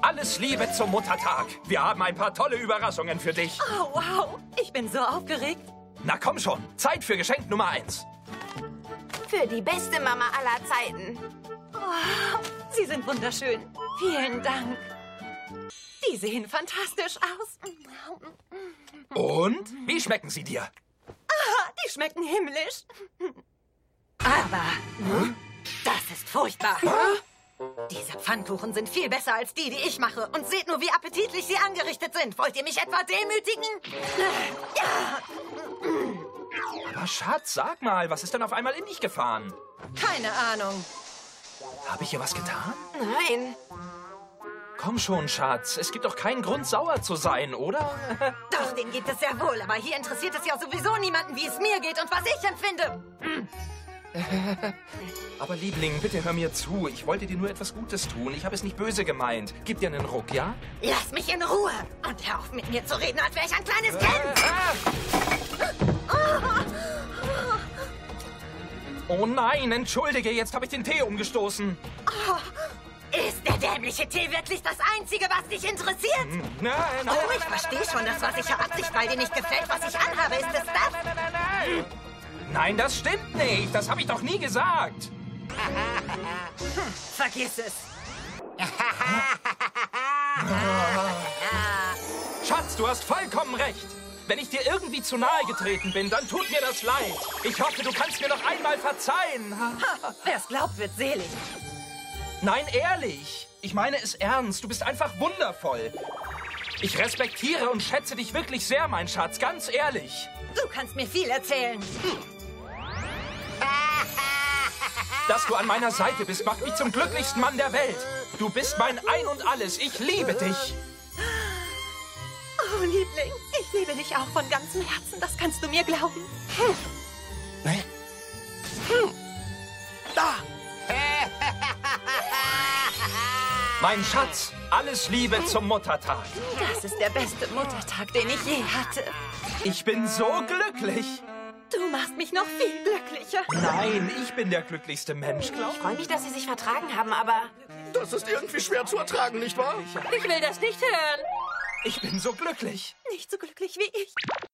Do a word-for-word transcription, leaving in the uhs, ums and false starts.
alles Liebe zum Muttertag. Wir haben ein paar tolle Überraschungen für dich. Oh, wow. Ich bin so aufgeregt. Na komm schon, Zeit für Geschenk Nummer eins. Für die beste Mama aller Zeiten. Oh, Sie sind wunderschön. Vielen Dank. Die sehen fantastisch aus. Und? Wie schmecken sie dir? Ah, die schmecken himmlisch. Aber hm? das ist furchtbar. Diese Pfannkuchen sind viel besser als die, die ich mache. Und seht nur, wie appetitlich sie angerichtet sind. Wollt ihr mich etwa demütigen? Ja. Aber Schatz, sag mal, was ist denn auf einmal in dich gefahren? Keine Ahnung. Habe ich hier was getan? Nein. Komm schon, Schatz. Es gibt doch keinen Grund, sauer zu sein, oder? Doch, den gibt es sehr wohl. Aber hier interessiert es ja sowieso niemanden, wie es mir geht und was ich empfinde. Hm. Aber Liebling, bitte hör mir zu. Ich wollte dir nur etwas Gutes tun. Ich habe es nicht böse gemeint. Gib dir einen Ruck, ja? Lass mich in Ruhe. Und hör auf, mit mir zu reden, als wäre ich ein kleines Kind. Oh nein, entschuldige. Jetzt habe ich den Tee umgestoßen. Oh. Ist der dämliche Tee wirklich das Einzige, was dich interessiert? Nein, nein, Oh, ich verstehe schon, das war sicher Absicht, weil dir nicht gefällt, was ich anhabe. Ist es das? Nein, nein, nein. Nein, das stimmt nicht. Das habe ich doch nie gesagt. Hm, vergiss es. Schatz, du hast vollkommen recht. Wenn ich dir irgendwie zu nahe getreten bin, dann tut mir das leid. Ich hoffe, du kannst mir noch einmal verzeihen. Wer es glaubt, wird selig. Nein, ehrlich. Ich meine es ernst. Du bist einfach wundervoll. Ich respektiere und schätze dich wirklich sehr, mein Schatz. Ganz ehrlich. Du kannst mir viel erzählen. Hm. Dass du an meiner Seite bist, macht mich zum glücklichsten Mann der Welt. Du bist mein Ein und Alles. Ich liebe dich. Oh, Liebling, ich liebe dich auch von ganzem Herzen. Das kannst du mir glauben. Hm. Nee. Hm. Da. Mein Schatz, alles Liebe zum Muttertag. Das ist der beste Muttertag, den ich je hatte. Ich bin so glücklich. Du machst mich noch viel glücklicher. Nein, ich bin der glücklichste Mensch, glaub Ich freue mich, dass Sie sich vertragen haben, aber... Das ist irgendwie schwer zu ertragen, nicht wahr? Ich will das nicht hören. Ich bin so glücklich. Nicht so glücklich wie ich.